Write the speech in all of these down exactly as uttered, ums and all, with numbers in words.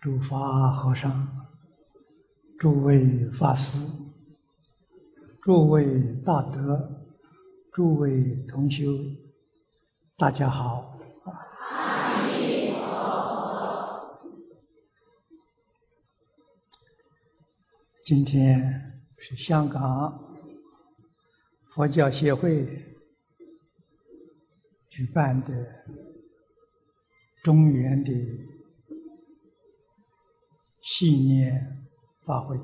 诸法和尚、诸位法师、诸位大德、诸位同修，大家好。今天是香港佛教协会举办的中原的系念法会。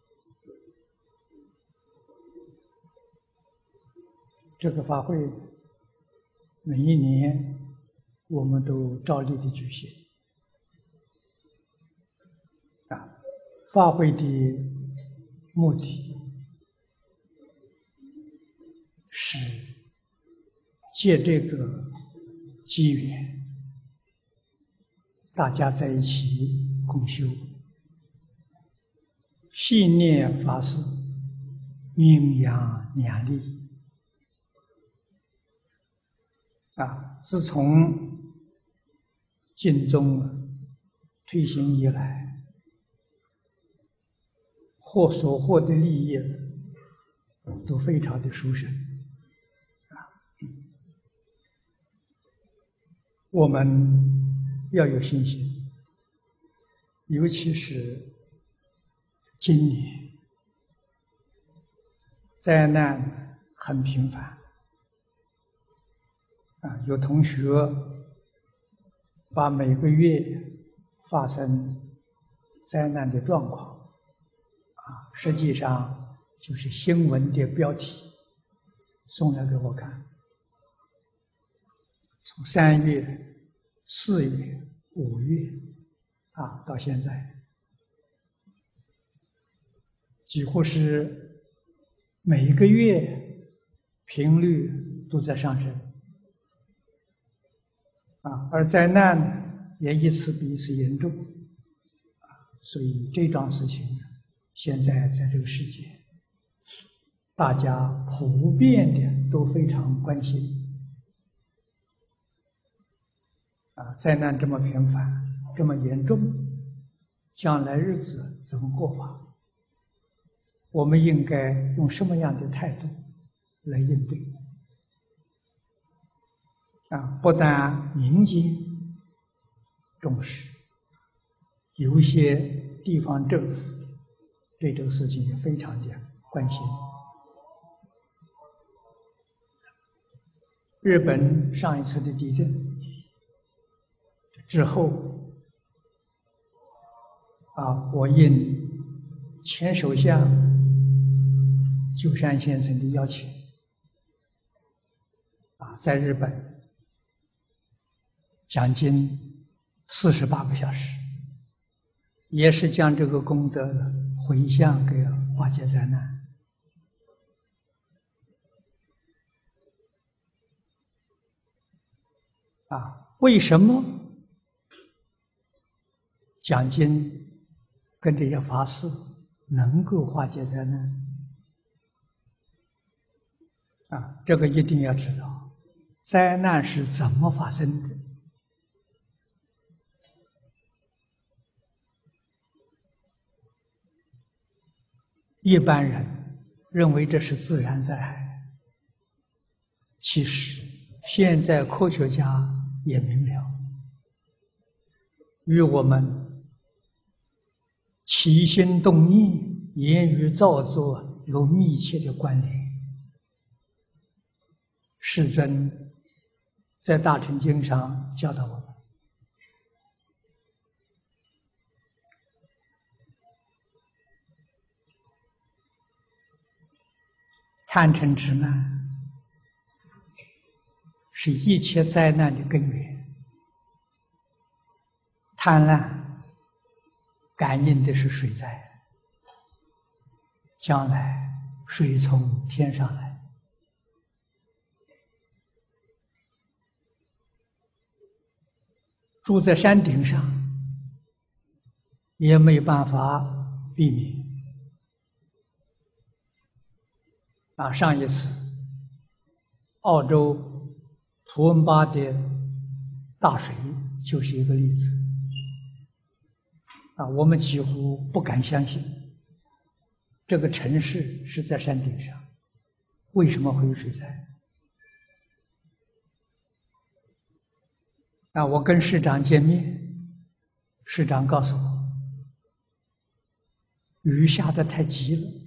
这个法会每一年我们都照例的举行。啊，法会的目的是借这个机缘，大家在一起共修，系念法事，名扬两利。啊，自从净宗推行以来，获所获的利益都非常的殊胜。啊，我们要有信心，尤其是今年灾难很频繁。啊，有同学把每个月发生灾难的状况，啊，实际上就是新闻的标题，送来给我看。从三月、四月、五月，啊，到现在，几乎是每一个月频率都在上升。啊，而灾难也一次比一次严重，啊，所以这桩事情现在在这个世界，大家普遍的都非常关心。啊，灾难这么频繁，这么严重，将来日子怎么过法？我们应该用什么样的态度来应对？啊，不但民间重视，有一些地方政府对这个事情也非常的关心。日本上一次的地震之后，啊，我应前首相鸠山先生的邀请，啊，在日本讲经四十八个小时，也是将这个功德回向给化解灾难。啊，为什么讲经跟这些法事能够化解灾难？啊，这个一定要知道，灾难是怎么发生的。一般人认为这是自然灾害，其实现在科学家也明了，与我们起心动念、言语造作有密切的关联。世尊在《大乘经》上教导我们，贪嗔痴慢是一切灾难的根源。贪婪感应的是水灾，将来水从天上来。住在山顶上也没办法避免。啊，上一次澳洲图温巴的大水就是一个例子。 啊，我们几乎不敢相信，这个城市是在山顶上，为什么会有水灾？啊，我跟市长见面，市长告诉我，雨下得太急了，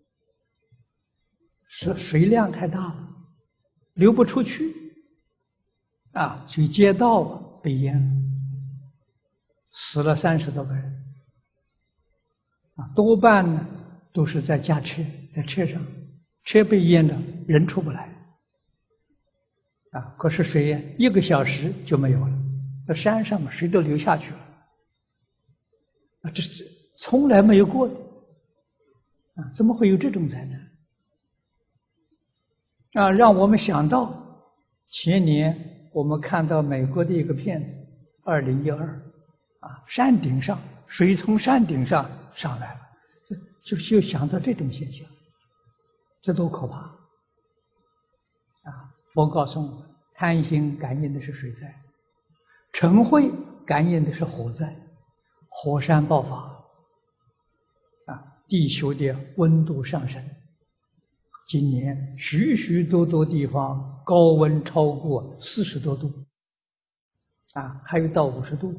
水水量太大了，流不出去，啊，所以街道啊被淹了，死了三十多个人。啊，多半呢都是在驾车，在车上，车被淹了，人出不来。啊，可是水呀，一个小时就没有了，那山上嘛，水都流下去了。啊，这是从来没有过的。啊，怎么会有这种灾难？啊，让我们想到前年我们看到美国的一个片子，二零一二，啊，山顶上水从山顶上上来了，就就想到这种现象，这多可怕！啊，佛告诉我们，贪心感应的是水灾，嗔恚感应的是火灾，火山爆发，啊，地球的温度上升。今年许许多多地方高温超过四十多度，啊，还有到五十度。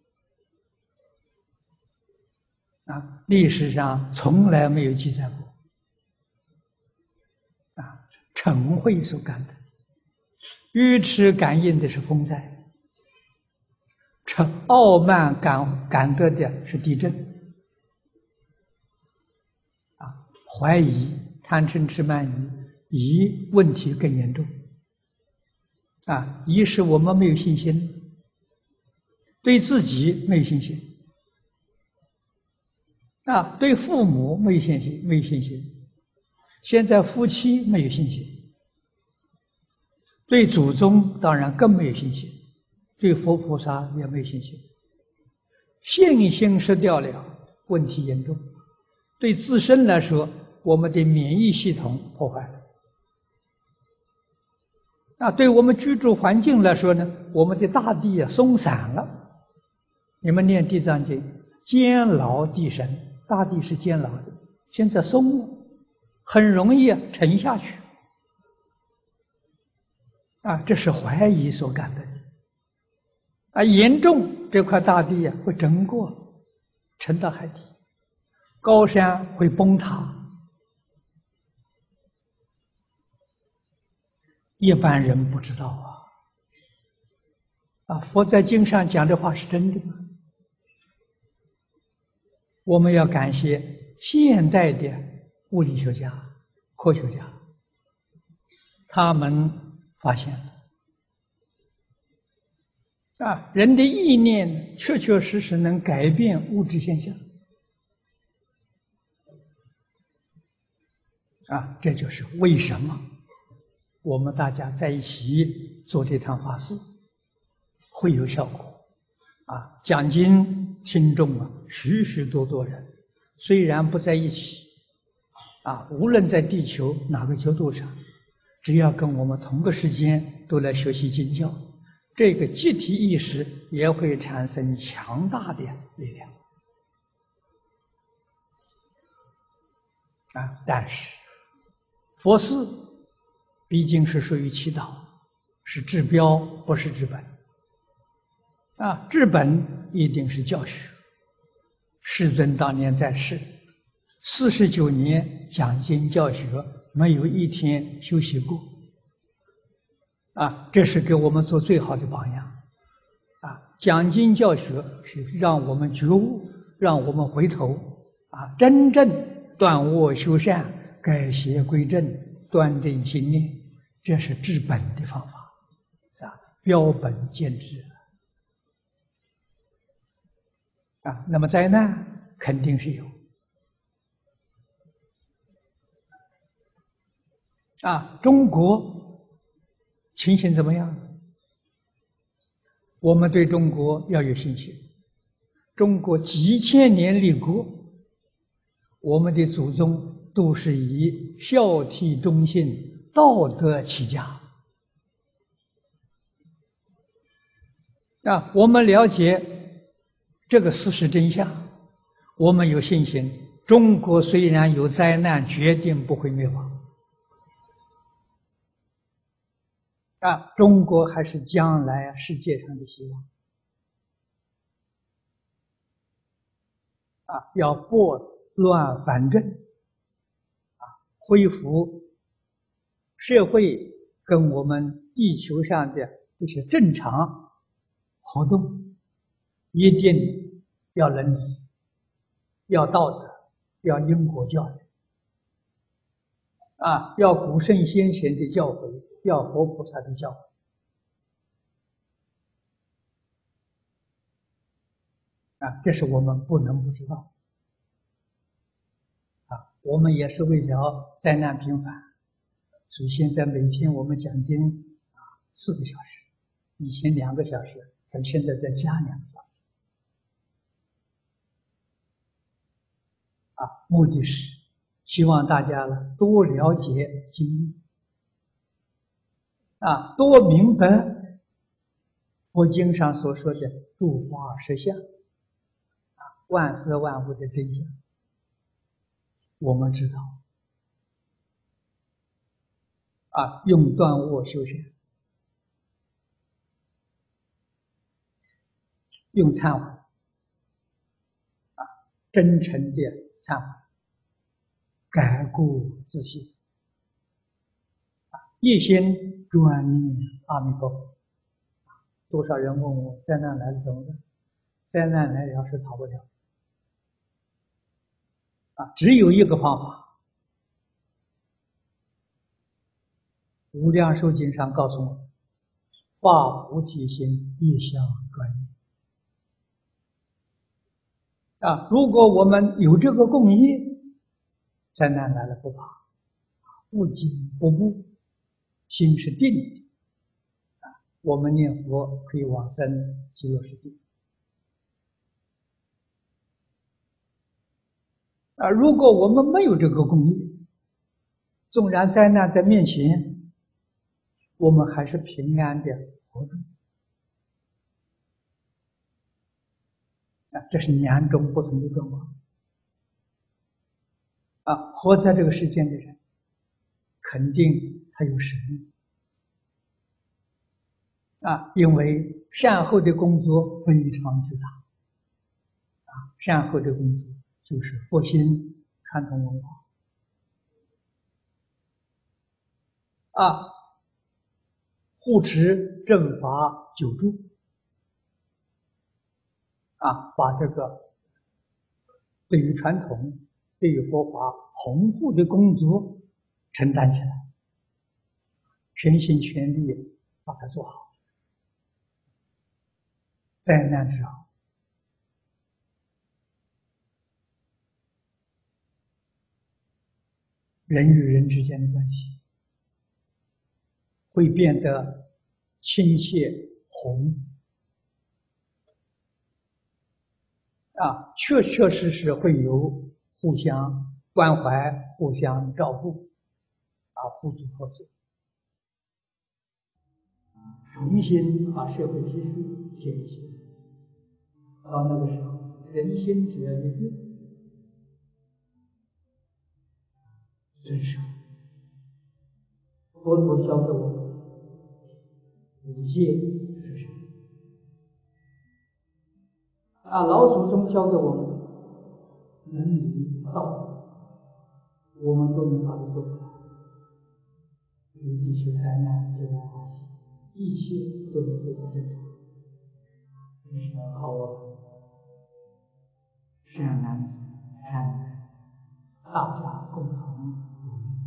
啊，历史上从来没有记载过。啊，嗔恚所感的，愚痴感应的是风灾，嗔傲慢感感得的是地震。啊，怀疑、贪嗔痴慢疑，疑问题更严重。啊，疑是我们没有信心，对自己没有信心。啊，对父母没有信心，没有信心；现在夫妻没有信心，对祖宗当然更没有信心，对佛菩萨也没有信心。信心失掉了，问题严重。对自身来说，我们的免疫系统破坏了；那对我们居住环境来说呢，我们的大地啊松散了。你们念《地藏经》，坚牢地神。大地是坚牢的，现在松了，很容易啊沉下去。啊，这是怀疑所感的。啊，严重这块大地啊会整过，沉到海底，高山会崩塌。一般人不知道啊。啊，佛在经上讲的话是真的吗？我们要感谢现代的物理学家、科学家，他们发现了啊，人的意念确确实实能改变物质现象啊，这就是为什么我们大家在一起做这趟法事会有效果啊！讲经听众啊，许许多多人，虽然不在一起，啊，无论在地球哪个角度上，只要跟我们同个时间都来学习经教，这个集体意识也会产生强大的力量。啊，但是佛事毕竟是属于祈祷，是治标，不是治本。啊，治本一定是教学。世尊当年在世，四十九年讲经教学，没有一天休息过。啊，这是给我们做最好的榜样。啊，讲经教学是让我们觉悟，让我们回头，啊，真正断恶修善，改邪归正，端正心念，这是治本的方法，啊，标本兼治。啊，那么灾难肯定是有。啊，中国情形怎么样？我们对中国要有信心。中国几千年立国，我们的祖宗都是以孝悌忠信、道德起家。啊，我们了解这个事实真相， 我们有信心，中国虽然有灾难，决定不会灭亡。啊，中国还是将来世界上的希望。啊，要拨乱反正，啊，恢复社会跟我们地球上的这些正常活动，一定要伦理，要道德，要因果教育，啊，要古圣先贤的教诲，要佛菩萨的教诲。啊，这是我们不能不知道。啊，我们也是为了灾难频繁，所以现在每天我们讲经啊四个小时，以前两个小时，等现在再加两个小时。啊，目的是希望大家呢多了解经义，啊，多明白佛经上所说的诸法实相，啊，万事万物的真相。我们知道，啊，用断卧修善，用忏悔，啊，真诚的忏悔，改过自新，啊，一心专念阿弥陀佛。多少人问我灾难来了怎么办？灾难来了是逃不了，啊，只有一个方法。无量寿经上告诉我们，发菩提心，一向专念。啊，如果我们有这个共业，灾难来了不怕，不惊不怖，心是定的，啊，我们念佛可以往生极乐世界。啊，如果我们没有这个共业，纵然灾难在面前，我们还是平安的活着。啊，这是两种不同的状况。啊，活在这个世间的人，肯定他有使命。啊，因为善后的工作非常巨大。啊，善后的工作就是复兴传统文化。啊，护持正法久住。啊，把这个对于传统、对于佛法弘护的工作承担起来，全心全力把它做好。灾难之后，人与人之间的关系会变得亲切和睦。啊，确确实实会有互相关怀、互相照顾，啊，互助合作，重新把社会秩序建立起来。到那个时候，人心只要一变，遵守佛陀教给我们五戒是什么？啊，老祖宗教给我们伦理道德，我们都能把它做出来。有地球灾难自然发生，一切都能恢复正常。这是要靠我们善男子、善女人，大家共同努力。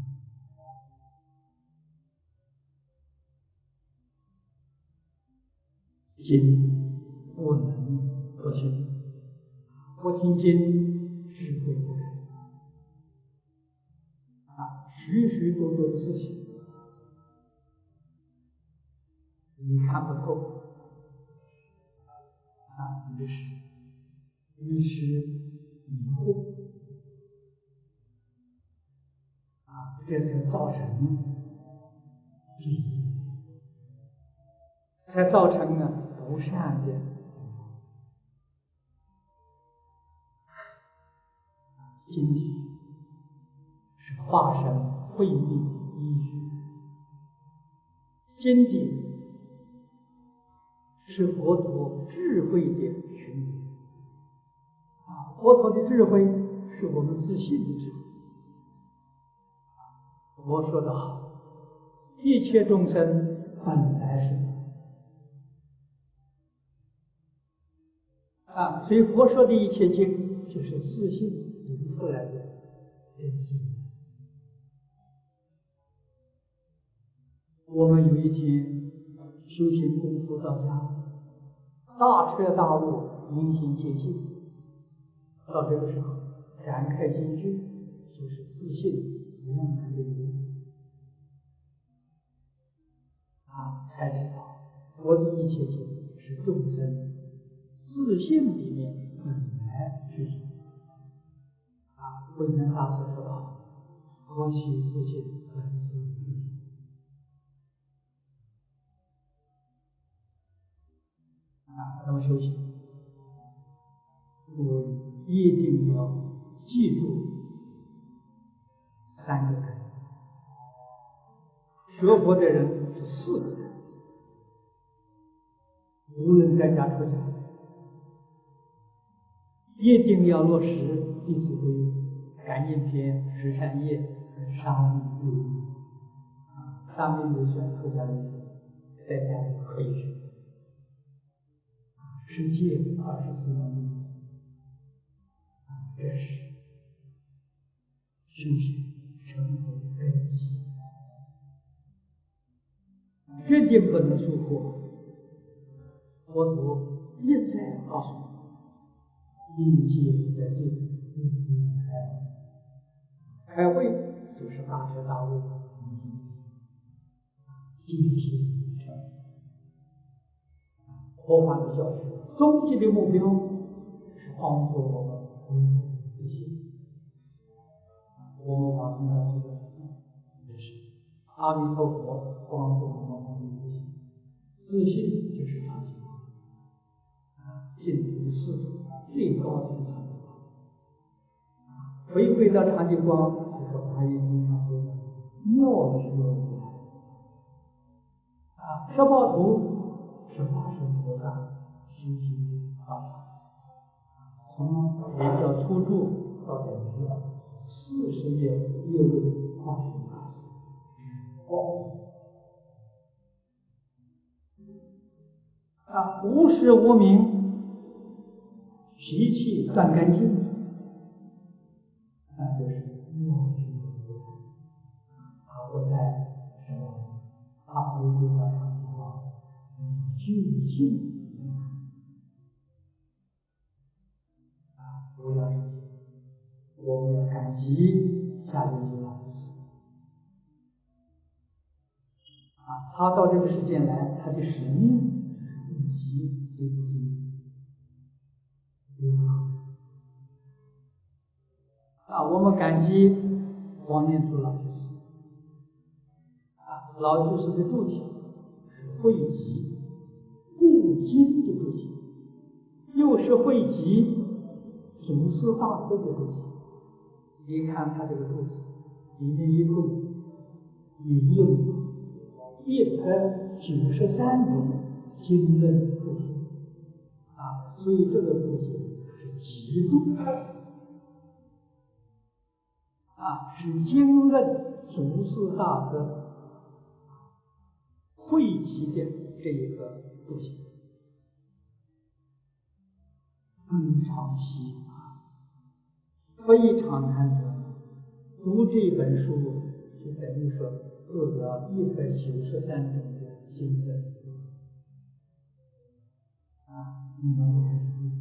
经不能不听，不听经智慧不开。啊，许许多多的事情你看不透，啊，于是于是迷惑，啊，这才造成罪业，才造成了不善的。 经典是化身慧命的依据，经典是佛陀智慧的群源啊！佛陀的智慧是我们自信的智慧。佛说得好，一切众生本来是佛啊，所以佛说的一切经就是自信引出来的真经。我们有一天修行功夫到家，大彻大悟，明心见性，到这个时候展开经句，就是自信圆满的理啊，才知道佛的一切经是众生自信里面本来具足啊。慧能大师说道：“何其自信，本自具足。”啊，那么修行，我一定要记住三个人。学佛的人是四个人，无论在家出家，一定要落实《弟子规》《感应篇》《十善业》跟沙弥律啊，沙弥律算出家人士，在家里可以学。十戒二十四门律，这是修行成佛的根基，决定不能疏忽。佛陀一再告诉我们，应戒在定，应应开开慧就是大彻大悟，戒心成佛法的教学，终极的目标是帮助我们恢复自信。我们往生到这个也是阿弥陀佛帮助我们恢复自信，自信就是常寂光啊，净土四祖最高的常寂光啊，回归到常寂光，就是华严经上说的妙觉如来啊，十报图。是法身菩萨修行的道法，从也叫初住到等觉，四十页六位化身大师哦啊，无始无明，习气断干净，那就是妙觉如来。他不在什么，他回归到常寂光。究竟啊，不要生气，我们要感激下面这老师啊，他到这个世间来，他的使命就是汇集这部经啊，我们感激王念祖老居士啊，老居士的注解是汇集故经的注解，又是汇集祖师大德的注解。你看他这个注解里面一共引用一百九十三种经论注释啊，所以这个注解是极重啊，是经论祖师大德汇集的这一个注解。非常稀乏，非常难得。读这本书，就等于说读了一百九十三种的经论啊，你们不开始读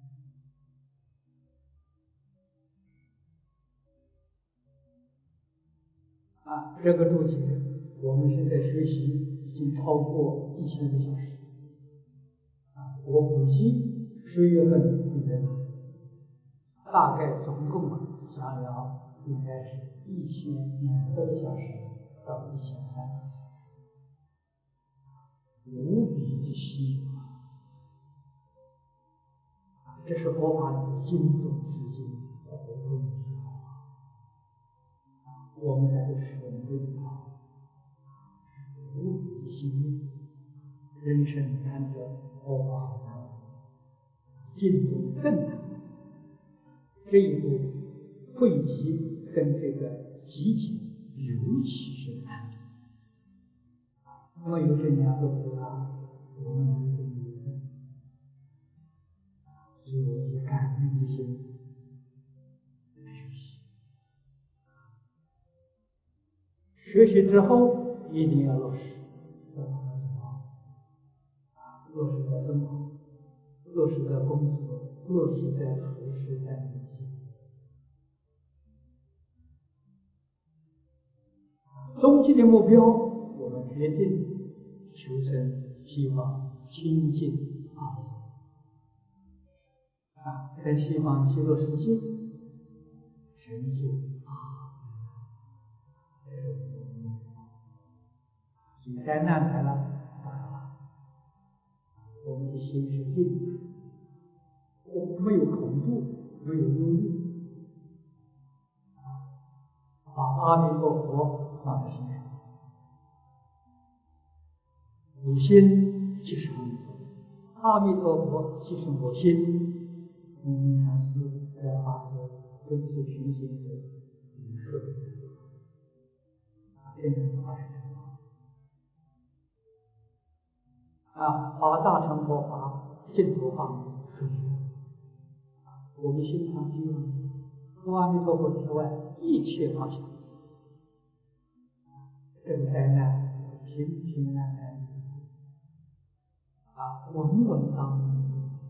啊？这个注解，我们现在学习已经超过一千个小时啊，我估计。十月份会在哪？大概总共讲了应该是一千两百个小时到一千三百个小时，无比的稀乏。这是佛法里的经中之经，佛中之法。 我们在这个世界没有到无比心，人生难得，佛法难，进入更难。这一步汇集跟这个集结，尤其是难。没有这两个菩萨，我们能够有的，只有以感恩的心学习。学习之后一定要落实，落实在生活，落实在工作，落实在处事，在理性。终极的目标，我们决定求生西方清净啊！啊，在西方极乐世界成就啊！所以灾难来了，不可怕，我们的心是定，我们没有恐怖，没有忧虑，把阿弥陀佛放在心上。有心即是阿弥陀佛，阿弥陀佛即是我心。嗯，禅师在法师恢复群行的语说，变成八十啊，八大乘佛法净土法是我们心常希望除阿弥陀佛之外，一切法想，这个灾难平平安安。啊，稳稳当当。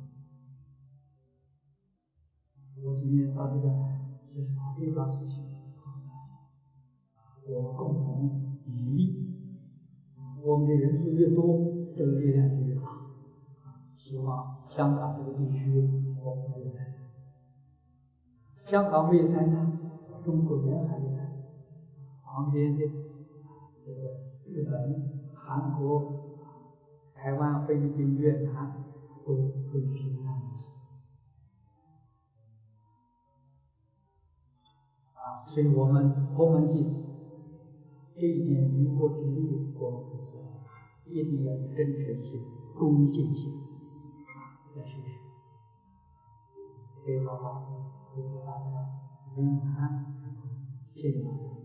我今天到这个就是把这个事情，我们共同努力，我们的人数越多，这个力量就越大。希望香港这个地区我们没有灾难，香港没有灾难，中国沿海有灾难，旁边的这个日本、韩国、台湾、菲律宾、越南会会平安无事。啊，所以我们佛门弟子这一点离国之力，我们不做，一定要真诚心、恭敬心来学习。这个法师祝福大家圆满成功，谢谢大家。